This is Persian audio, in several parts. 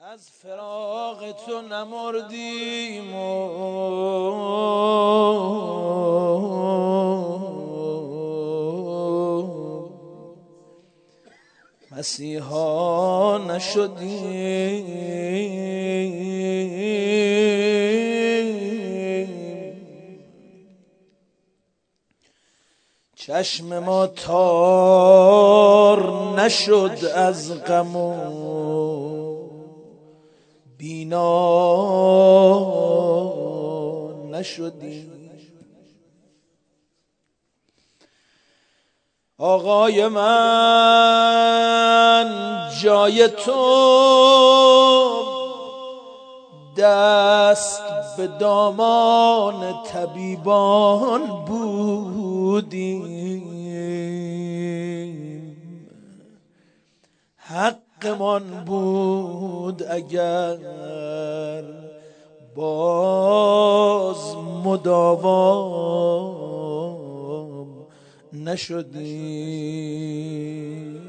از فراق تو نمردیم و مسیحا نشدیم، چشم ما تار نشد از غم و بینا نشدیم. آقای من جای تو دست به دامان طبیبان بودیم، حقمان بود اگر باز مداوام نشدیم.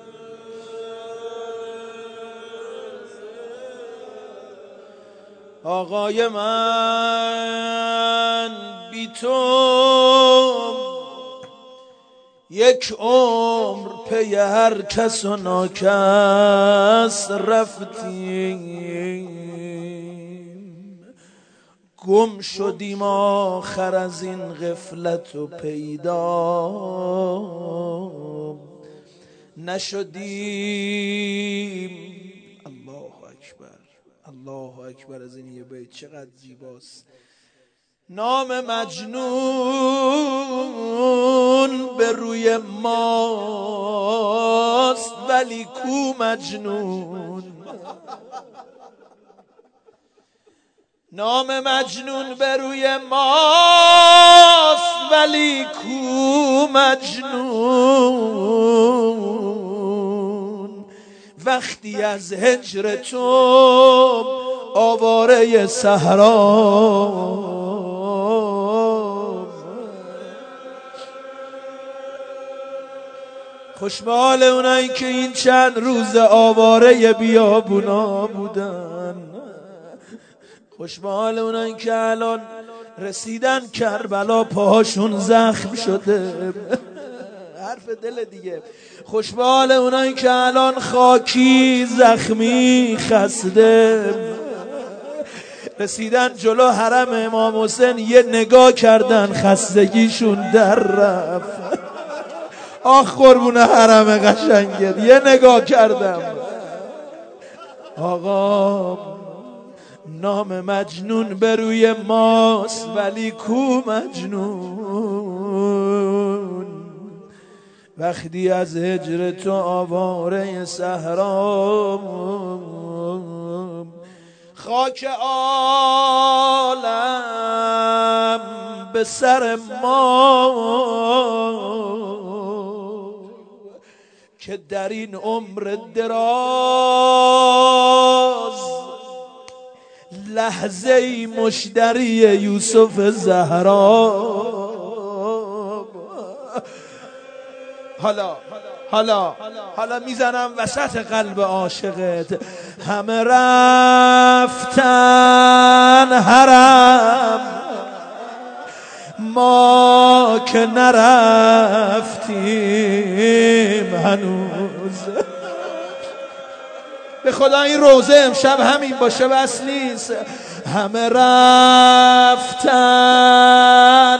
آقای من بی تو یک عمر پی هر کس و ناکس رفتیم، گم شدیم آخر از این غفلت و پیدا نشدیم. الله اکبر، الله اکبر. از این یه بیت چقدر زیباست. نام مجنون به روی ماست ولی کو مجنون. نام مجنون به روی ماست ولی کو مجنون. وقتی از هجر تو آواره صحرا، خوشبال اونایی که این چند روز آواره بیابونا بودن، خوشبال اونایی که الان رسیدن کربلا پاهاشون زخم شده، حرف دل دیگه. خوشبال اونایی که الان خاکی زخمی خسته رسیدن جلو حرم امام حسین، یه نگاه کردن خستگیشون در رفت. آخ قربون حرم قشنگت، یه نگاه کردم. آقا نام مجنون به روی ماست ولی کو مجنون. وقتی از هجر تو آواره صحرا، خاک عالم به سر ما که در این عمر دراز لحظه مشتری یوسف زهرا. حالا میزنم وسط قلب عاشقت. همه رفتن حرم، ما که نرفتیم هنوز. به خدا این روزه امشب همین باشه بس نیست. همه رفتن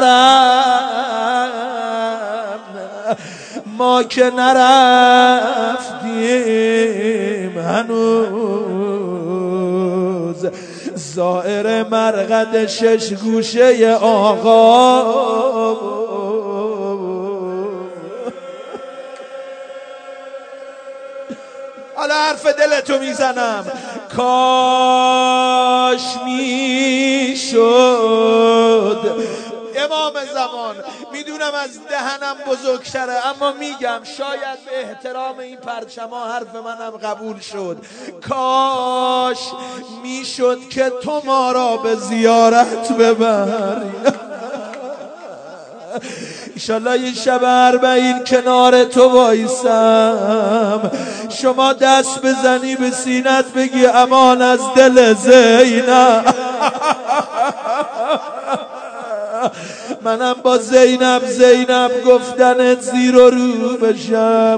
حرم، ما که نرفتیم هنوز. زائر مرقد شش گوشه آقا، حالا حرف دلتو میزنم. کاش میشد امام زمان، میدونم از دهنم بزرگتره اما میگم شاید به احترام این پرچما حرف منم قبول شد. کاش میشد که تو ما را به زیارت ببری. ایشالله یه شب 40 کنار تو وایسم، شما دست بزنی به سینت بگی امان از دل زینب. منم با زینب گفتنت زیر و رو بشم.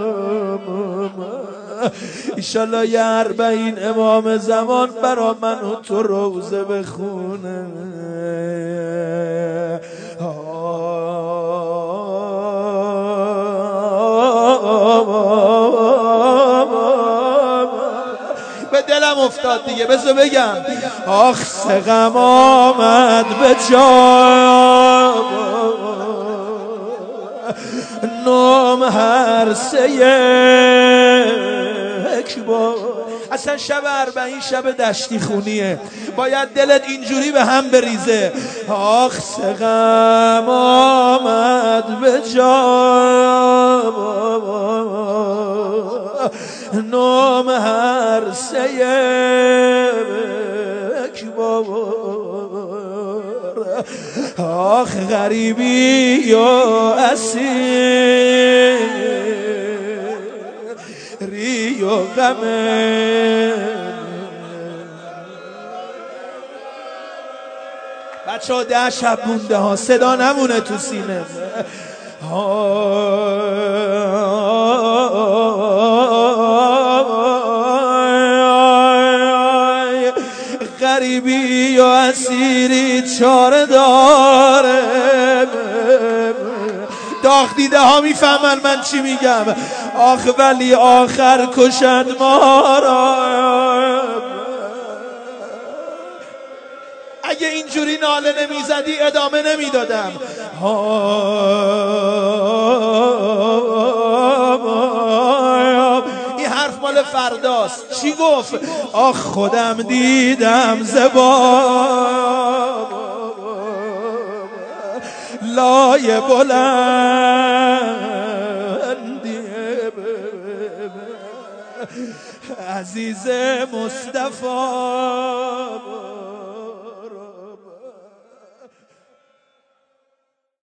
ایشالله یه 40 امام زمان برا من و تو روزه بخونه. به دلم افتاد دیگه، بذار بگم. آخ سقم آمد به جا، نام هر سه یک بار. اصلا شب 40 شب دشتی خونیه، باید دلت اینجوری به هم بریزه. آخ سقم آمد به جا، نام هر سه یک بار. آخ غریبی و اسیری و غم، بچه ها 10 شب مونده ها، صدا نمونه تو سینه. غریبی و اسیری چاره داره. داغ دیده ها میفهمن من چی میگم. آخ ولی آخر کشد ما را. اگه اینجوری ناله نمیزدی ادامه نمیدادم. این حرف مال فرداست. چی گفت؟ آخ خودم دیدم زبان لای بلندی عزیز مصطفی.